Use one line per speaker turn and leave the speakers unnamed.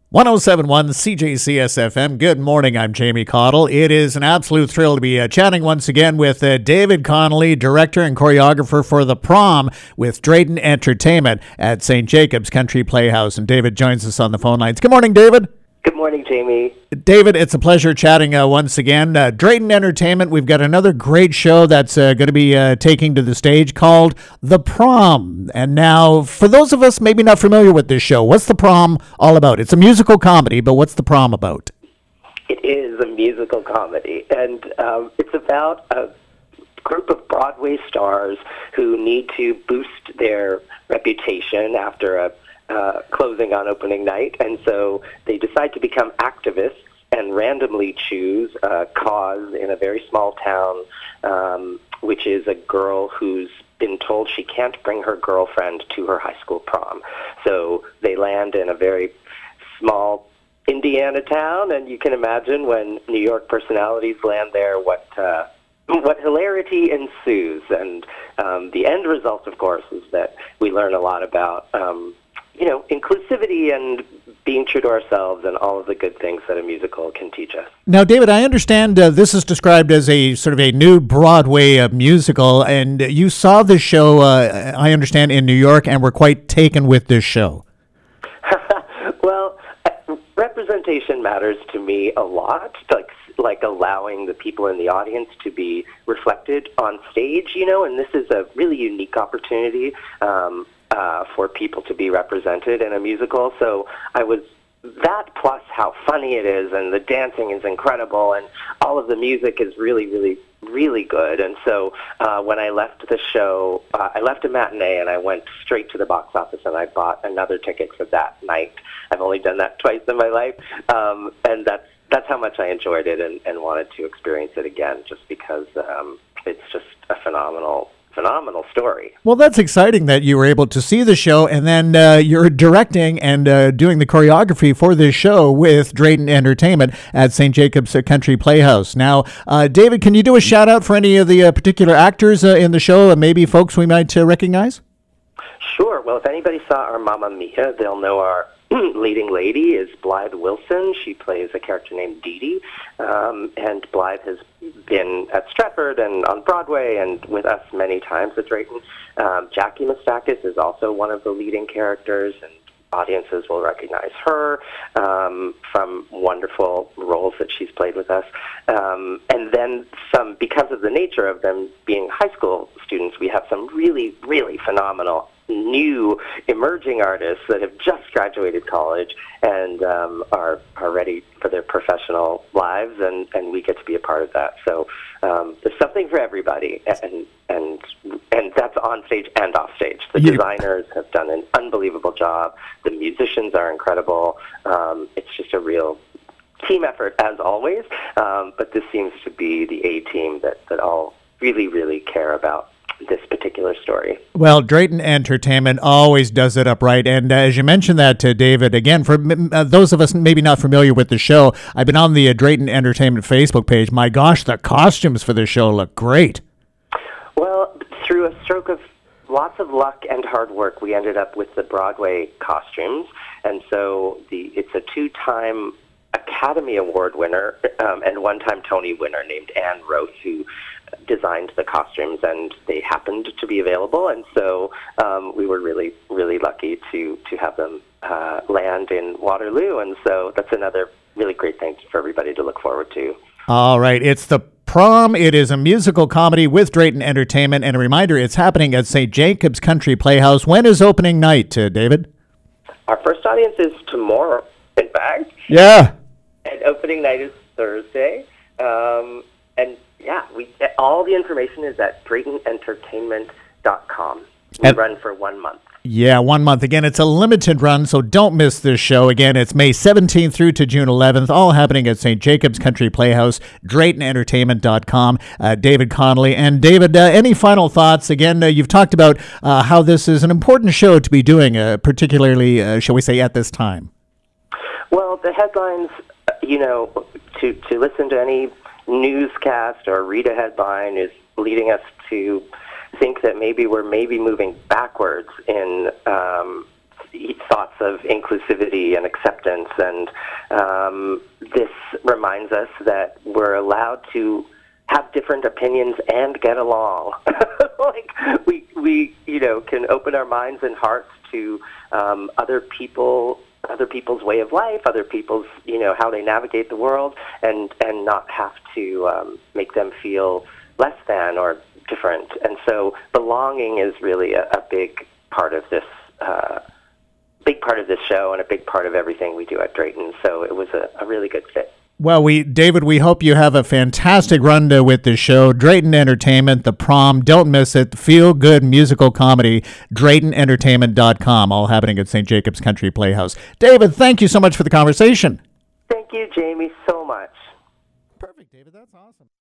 1071 CJCSFM. Good morning. I'm Jamie Cottle. It is an absolute thrill to be chatting once again with David Connolly, director and choreographer for The Prom with Drayton Entertainment at St. Jacobs Country Playhouse. And David joins us on the phone lines. Good morning, David.
Good morning, Jamie.
David, it's a pleasure chatting once again. Drayton Entertainment, we've got another great show that's going to be taking to the stage called The Prom. And now, for those of us maybe not familiar with this show, what's The Prom all about? It's a musical comedy, but what's The Prom about?
It is a musical comedy, and it's about a group of Broadway stars who need to boost their reputation after a closing on opening night, and so they decide to become activists and randomly choose a cause in a very small town, which is a girl who's been told she can't bring her girlfriend to her high school prom. So they land in a very small Indiana town, and you can imagine when New York personalities land there, what hilarity ensues. And the end result, of course, is that we learn a lot about inclusivity and being true to ourselves and all of the good things that a musical can teach us.
Now, David, I understand this is described as a sort of a new Broadway musical, and you saw this show, I understand, in New York and were quite taken with this show.
Well, representation matters to me a lot, like allowing the people in the audience to be reflected on stage, and this is a really unique opportunity for people to be represented in a musical. So I was that plus how funny it is, and the dancing is incredible, and all of the music is really, really, really good. And so when I left the show, I left a matinee and I went straight to the box office and I bought another ticket for that night. I've only done that twice in my life, and that's how much I enjoyed it and wanted to experience it again, just because it's just a phenomenal story.
Well, that's exciting that you were able to see the show, and then you're directing and doing the choreography for this show with Drayton Entertainment at St. Jacobs Country Playhouse. Now, David, can you do a shout out for any of the particular actors in the show, and maybe folks we might recognize?
Sure. Well, if anybody saw our Mamma Mia, they'll know our leading lady is Blythe Wilson. She plays a character named Dee Dee, and Blythe has been at Stratford and on Broadway and with us many times at Drayton. Jackie Mistakis is also one of the leading characters, and audiences will recognize her from wonderful roles that she's played with us. And then some, because of the nature of them being high school students, we have some really, really phenomenal new emerging artists that have just graduated college and are ready for their professional lives, and we get to be a part of that. So there's something for everybody, and that's on stage and off stage. The designers have done an unbelievable job. The musicians are incredible. It's just a real team effort, as always, but this seems to be the A-team that all really, really care about this particular story.
Well, Drayton Entertainment always does it upright. And as you mentioned that, David, again, for those of us maybe not familiar with the show, I've been on the Drayton Entertainment Facebook page. My gosh, the costumes for this show look great.
Well, through a stroke of lots of luck and hard work, we ended up with the Broadway costumes. And so it's a two-time Academy Award winner and one-time Tony winner named Anne Roth, who designed the costumes, and they happened to be available, and so we were really, really lucky to have them land in Waterloo, and so that's another really great thing for everybody to look forward to.
All right, it's The Prom. It is a musical comedy with Drayton Entertainment, and a reminder, it's happening at St. Jacobs Country Playhouse. When is opening night, David?
Our first audience is tomorrow, in fact.
Yeah.
And opening night is Thursday, and yeah, all the information is at DraytonEntertainment.com. We run for 1 month.
Yeah, 1 month. Again, it's a limited run, so don't miss this show. Again, it's May 17th through to June 11th, all happening at St. Jacobs Country Playhouse, DraytonEntertainment.com. David Connolly. And David, any final thoughts? Again, you've talked about how this is an important show to be doing, particularly, shall we say, at this time.
Well, the headlines, to listen to any newscast or read a headline is leading us to think that we're moving backwards in thoughts of inclusivity and acceptance, and this reminds us that we're allowed to have different opinions and get along. Like we can open our minds and hearts to other people's way of life, other people's how they navigate the world, and not have to make them feel less than or different. And so belonging is really a big part of this show and a big part of everything we do at Drayton. So it was a really good fit.
Well, David, we hope you have a fantastic run with the show. Drayton Entertainment, The Prom, don't miss it. Feel good musical comedy, DraytonEntertainment.com, all happening at St. Jacobs Country Playhouse. David, thank you so much for the conversation.
Thank you, Jamie, so much.
Perfect, David. That's awesome.